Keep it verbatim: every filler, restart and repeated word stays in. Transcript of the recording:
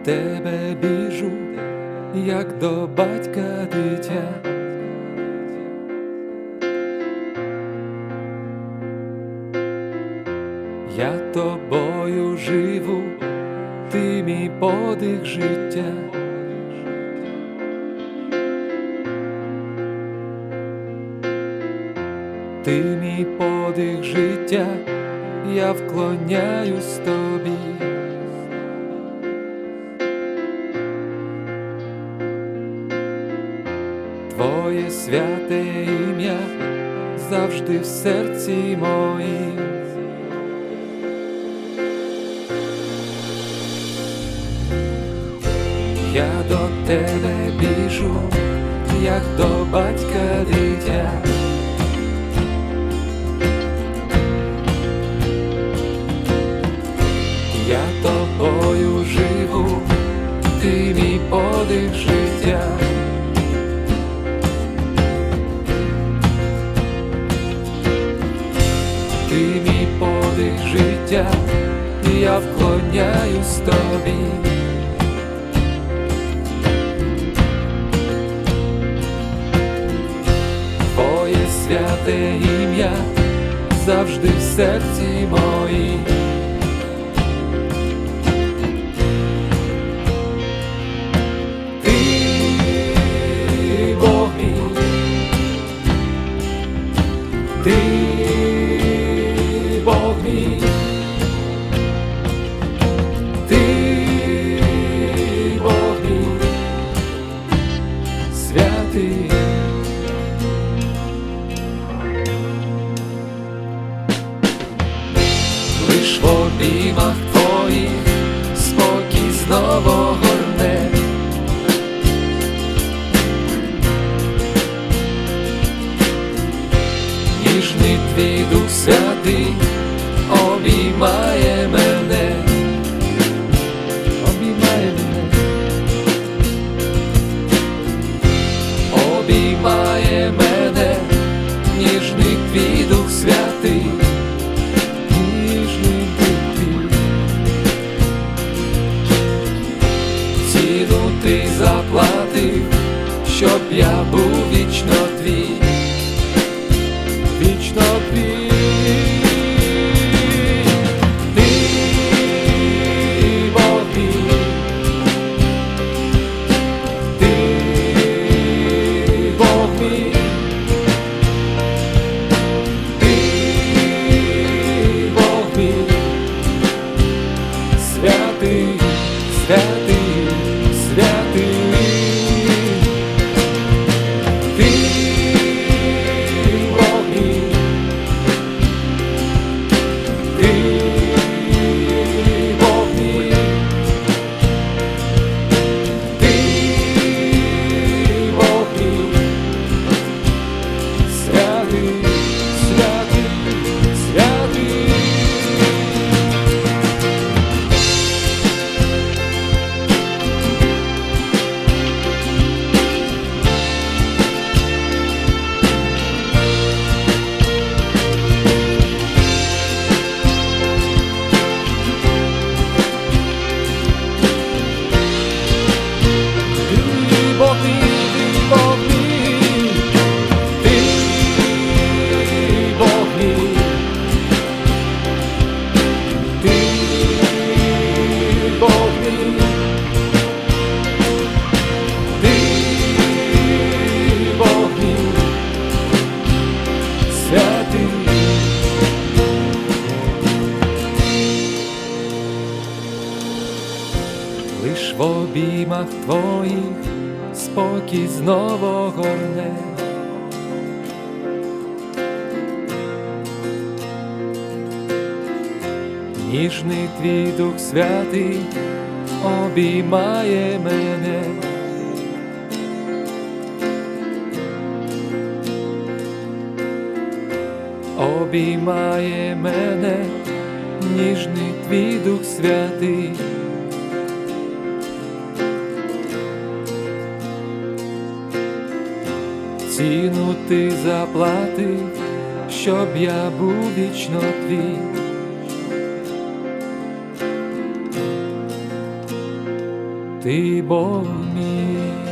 тебе біжу, як до батька дитя. Я тобою живу, ти мій подих життя. Ти мій подих життя, я вклоняюсь тобі. Твоє святе ім'я завжди в серці моїм. Я до тебе біжу, як до батька дитя. Я тобою живу, ти мій подих життя. Ти мій подих життя, я вклоняюсь тобі. Твоє святе ім'я завжди в серці моїм. Ти, Бог мій, ти, Бог мій, святий. Лиш в обіймах твоїх спокій знову горне. Ніжний твій Дух Святий обіймає мене, обіймає мене, обіймає мене, ніжний твій Дух Святий, ніжний Дух твій. Ціну ти заплатив, щоб я був вічно твій. Вічно твій. Ти, Бог мій, ти, Бог мій, ти, Бог мій, святий, святий, святий. Лиш в обіймах твоїх спокій знову горне. Ніжний твій Дух Святий обіймає мене, обіймає мене, ніжний твій Дух Святий. Ціну ти заплатив, щоб я був вічно твій. ти Бог мій.